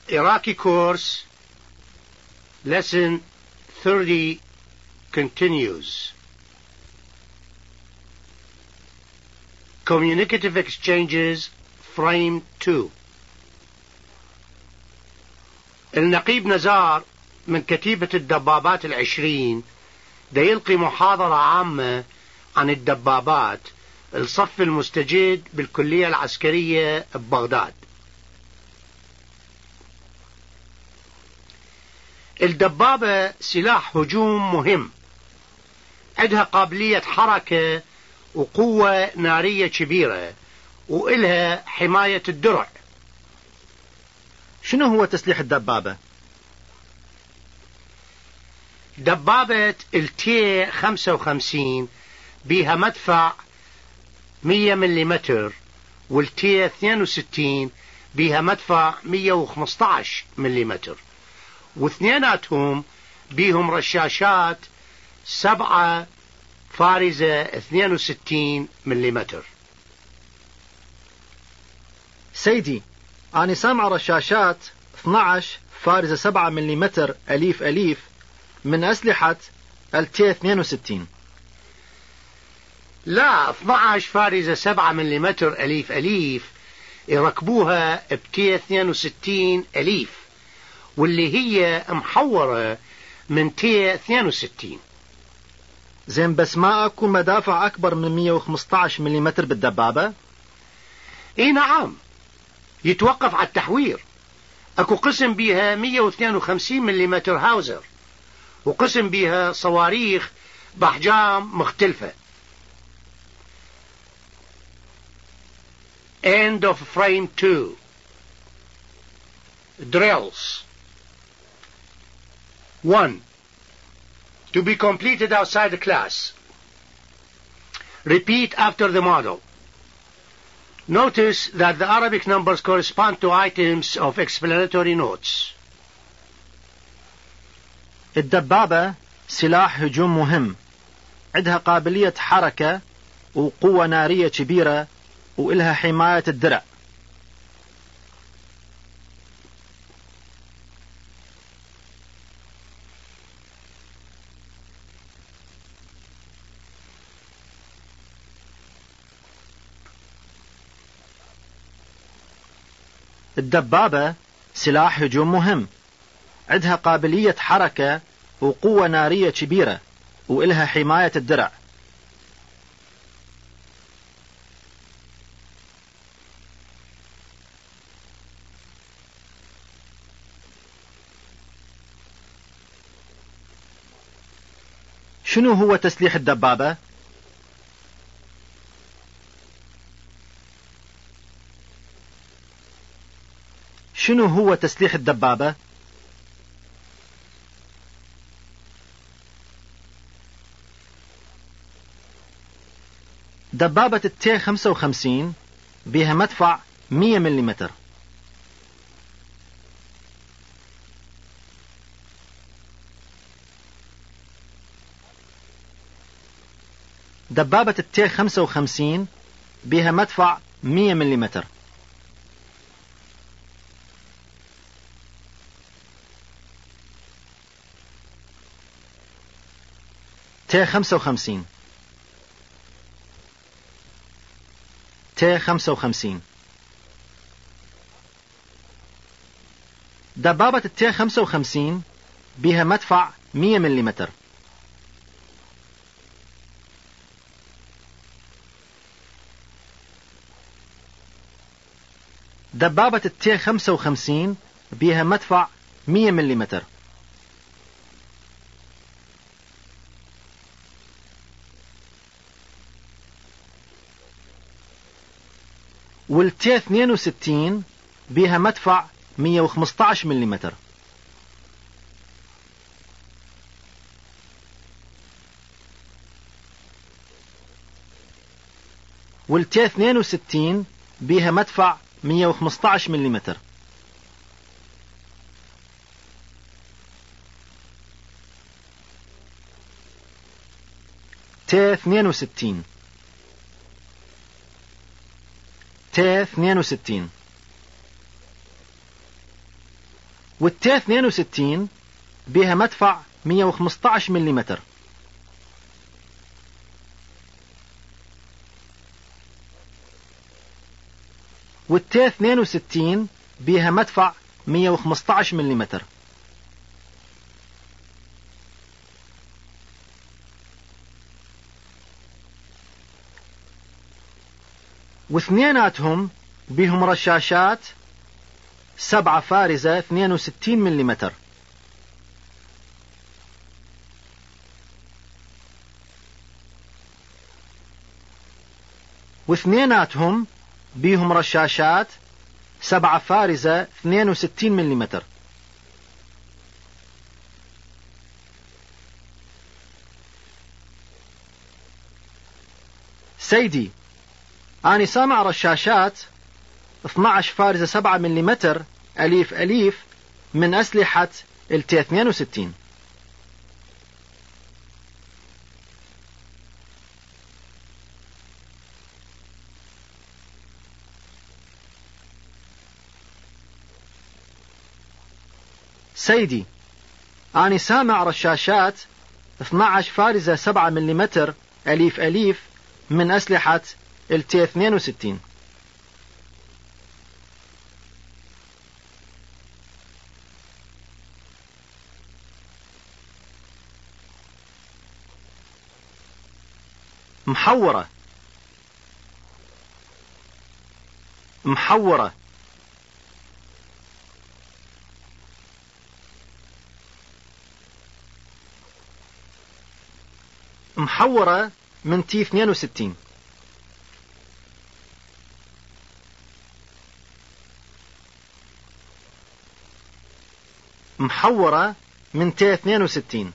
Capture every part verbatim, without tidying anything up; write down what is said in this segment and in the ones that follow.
Iraqi course, lesson thirty continues. Communicative exchanges, frame two. النقيب نزار من كتيبة الدبابات العشرين دا يلقي محاضرة عامة عن الدبابات الصف المستجد بالكلية العسكرية ببغداد. الدبابة سلاح هجوم مهم، عندها قابلية حركة وقوة نارية كبيرة، وإلها حماية الدرع. شنو هو تسليح الدبابة؟ دبابة التي خمسة وخمسين بيها مدفع مية مليمتر، والتي اثنين وستين بيها مدفع مية وخمسة عشر مليمتر، واثنيناتهم بيهم رشاشات سبعة فارزة اثنين وستين مليمتر. سيدي، أنا سامع رشاشات اثني عشر فارزة سبعة مليمتر أليف أليف من أسلحة التي اثنين وستين. لا، اثني عشر فارزة سبعة مليمتر أليف أليف يركبوها بتي اثنين وستين أليف، واللي هي محورة من تي اثنين وستين. زين، بس ما اكو مدافع اكبر من مية وخمسة عشر مليمتر بالدبابة؟ اي نعم، يتوقف على التحوير. اكو قسم بيها مية واثنين وخمسين مليمتر هاوزر، وقسم بيها صواريخ بأحجام مختلفة. End of frame two. Drills. one. To be completed outside the class. Repeat after the model. Notice that the Arabic numbers correspond to items of explanatory notes. الدبابة سلاح هجوم مهم، عندها قابلية حركة وقوة نارية كبيرة، وإلها حماية الدرع. الدبابة سلاح هجوم مهم، عندها قابلية حركة وقوة نارية كبيرة، وإلها حماية الدرع. شنو هو تسليح الدبابة؟ شنو هو تسليح الدبابة؟ دبابة التي خمسة وخمسين بها مدفع مية مليمتر. دبابة التي خمسة وخمسين بها مدفع مية مليمتر. تي خمسة وخمسين تي خمسة وخمسين. دبابة التي خمسة وخمسين بها مدفع مية مليمتر. دبابة التي خمسة وخمسين بها مدفع مية مليمتر. والتي اثنين وستين بها مدفع مية وخمسة عشر مليمتر. والتي اثنين وستين بها مدفع مية وخمسة عشر مليمتر. تي اثنين وستين تي اثنين وستين. والتي اثنين وستين بيها مدفع مية وخمسة عشر ملم. والتي اثنين وستين بيها مدفع مية وخمسة عشر ملم. واثنيناتهم بيهم رشاشات سبعة فارزة اثنين وستين ملم. واثنيناتهم بيهم رشاشات سبعة فارزة اثنين وستين ملم. سيدي، أنا سامع رشاشات اثني عشر فارزة سبعة ملم أليف أليف من أسلحة التي اثنين وستين. سيدي، أنا سامع رشاشات اثني عشر فارزة سبعة ملم أليف أليف من أسلحة التي اثنين وستين. محورة محورة محورة من تي اثنين وستين. محورة من تي اثنين وستين.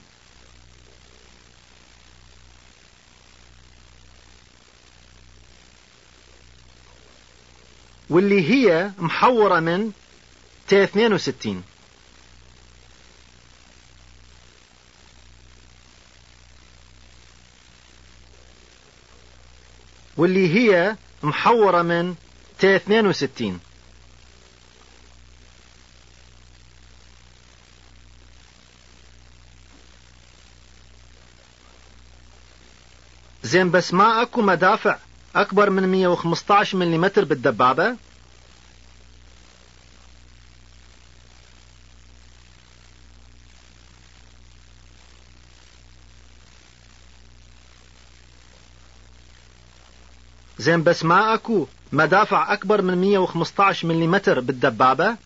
واللي هي محورة من تي اثنين وستين. واللي هي محورة من تي اثنين وستين. زين، بس ما اكو مدافع اكبر من مية وخمسة عشر ملم بالدبابة؟ زين، بس ما اكو مدافع اكبر من مية وخمسة عشر ملم بالدبابة؟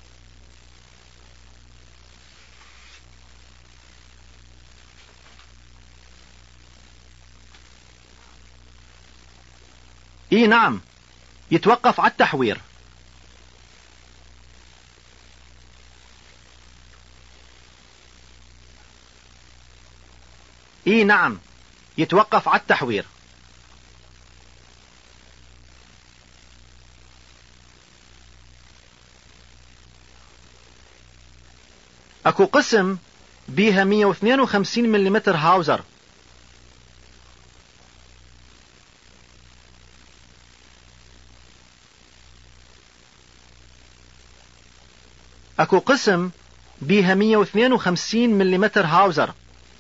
اي نعم، يتوقف على التحوير. اي نعم، يتوقف على التحوير. اكو قسم بيها مية واثنين وخمسين ملم هاوزر. اكو قسم بيها مية واثنين وخمسين ملم هاوزر.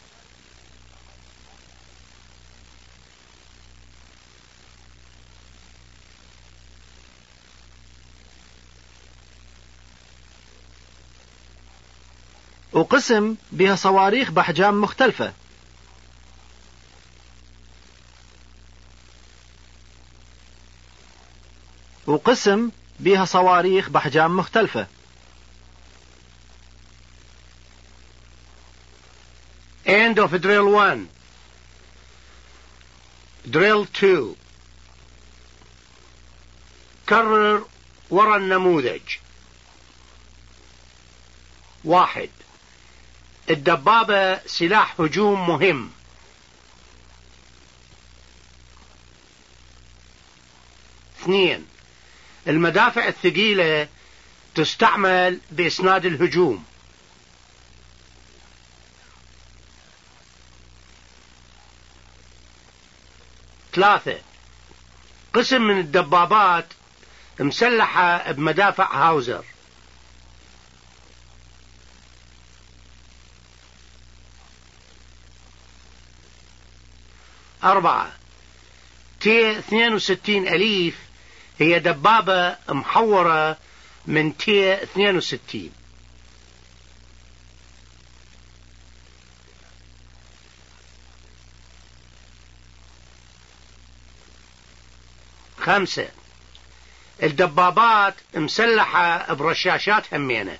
وقسم بها صواريخ بأحجام مختلفة. وقسم بها صواريخ بأحجام مختلفة. End of drill one. Drill two. كرر ورا النموذج. واحد. الدبابة سلاح هجوم مهم. اثنين. المدافع الثقيلة تستعمل بإسناد الهجوم. ثلاثة. قسم من الدبابات مسلحة بمدافع هاوزر. أربعة. تي اثنين وستين أليف هي دبابة محورة من تي اثنين وستين. خمسة. الدبابات مسلحة برشاشات همينة.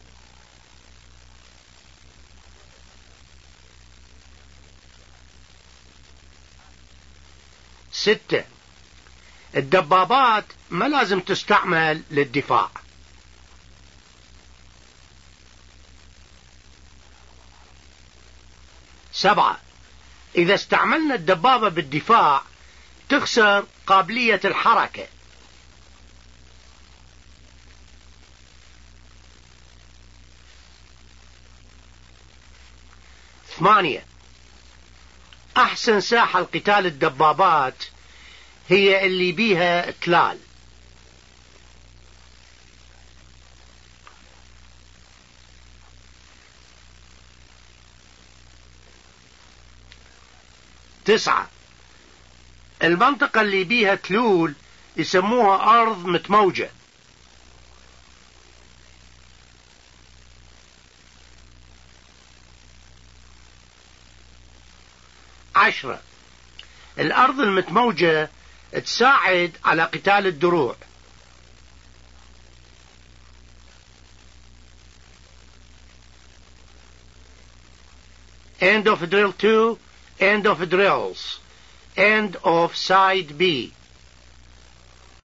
ستة. الدبابات ما لازم تستعمل للدفاع. سبعة. إذا استعملنا الدبابة بالدفاع تخسر قابلية الحركة. ثمانية. أحسن ساحة لقتال الدبابات هي اللي بيها تلال. تسعة. المنطقة اللي بيها تلول يسموها أرض متموجة. عشرة. الأرض المتموجة تساعد على قتال الدروع. End of drill two. End of drills. End of side B.